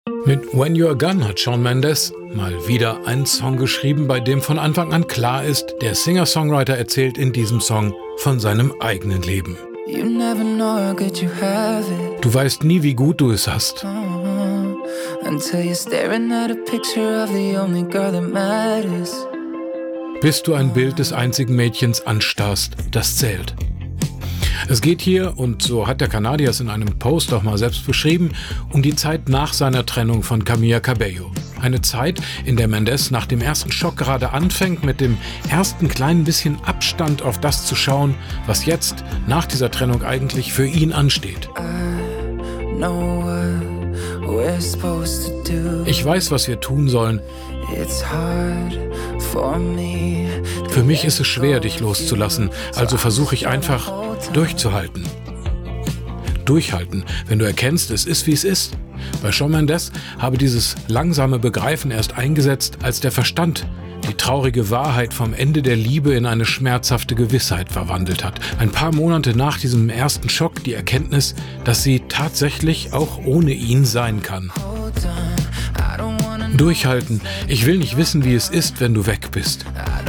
Mit When You're Gone hat Shawn Mendes mal wieder einen Song geschrieben, bei dem von Anfang an klar ist, der Singer-Songwriter erzählt in diesem Song von seinem eigenen Leben. Du weißt nie, wie gut du es hast. Bis du ein Bild des einzigen Mädchens anstarrst, das zählt. Es geht hier, und so hat der Kanadier es in einem Post auch mal selbst beschrieben, um die Zeit nach seiner Trennung von Camila Cabello. Eine Zeit, in der Mendes nach dem ersten Schock gerade anfängt, mit dem ersten kleinen bisschen Abstand auf das zu schauen, was jetzt nach dieser Trennung eigentlich für ihn ansteht. Ich weiß, was wir tun sollen. Für mich ist es schwer, dich loszulassen, also versuche ich einfach durchzuhalten. Durchhalten, wenn du erkennst, es ist, wie es ist. Bei Shawn Mendes habe dieses langsame Begreifen erst eingesetzt, als der Verstand die traurige Wahrheit vom Ende der Liebe in eine schmerzhafte Gewissheit verwandelt hat. Ein paar Monate nach diesem ersten Schock die Erkenntnis, dass sie tatsächlich auch ohne ihn sein kann. Durchhalten. Ich will nicht wissen, wie es ist, wenn du weg bist.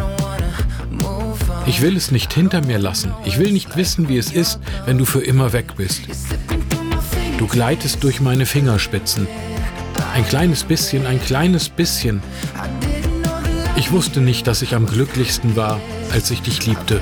Ich will es nicht hinter mir lassen. Ich will nicht wissen, wie es ist, wenn du für immer weg bist. Du gleitest durch meine Fingerspitzen. Ein kleines bisschen, ein kleines bisschen. Ich wusste nicht, dass ich am glücklichsten war, als ich dich liebte.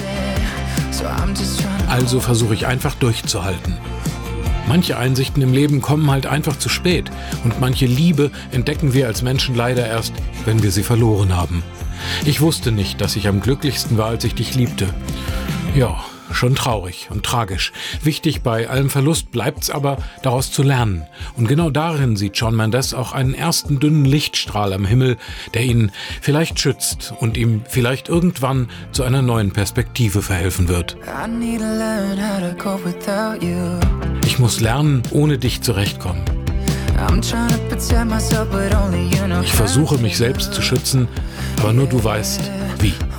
Also versuche ich einfach durchzuhalten. Manche Einsichten im Leben kommen halt einfach zu spät und manche Liebe entdecken wir als Menschen leider erst, wenn wir sie verloren haben. Ich wusste nicht, dass ich am glücklichsten war, als ich dich liebte. Ja, schon traurig und tragisch. Wichtig bei allem Verlust bleibt's aber, daraus zu lernen. Und genau darin sieht Shawn Mendes auch einen ersten dünnen Lichtstrahl am Himmel, der ihn vielleicht schützt und ihm vielleicht irgendwann zu einer neuen Perspektive verhelfen wird. Ich muss lernen, ohne dich zurechtkommen. Ich versuche, mich selbst zu schützen, aber nur du weißt, wie.